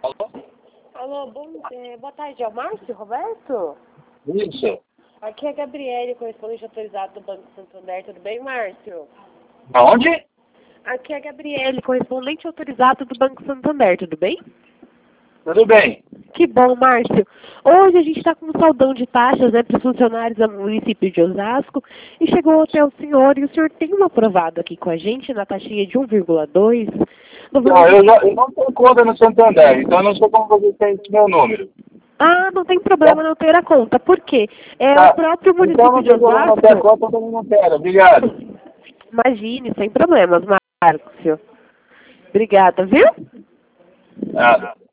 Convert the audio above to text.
Alô? Alô, boa tarde, é o Márcio Roberto? Isso. Aqui é a Gabriele, correspondente autorizado do Banco Santander. Tudo bem, Márcio? Aonde? Aqui é a Gabriele, correspondente autorizado do Banco Santander. Tudo bem? Tudo bem. Que bom, Márcio. Hoje a gente está com um saldão de taxas, né, para os funcionários do município de Osasco e chegou até o senhor, e o senhor tem um aprovado aqui com a gente na taxinha de 1,2. Não, eu não tenho conta no Santander, então eu não sei como você tem esse meu número. Ah, não tem problema não ter a conta. Por quê? É Tá. o próprio Então município não de tem problema não ter a Osasco. conta, eu também não quero. Obrigado. Imagine, sem problemas, Márcio. Obrigada, viu? Nada.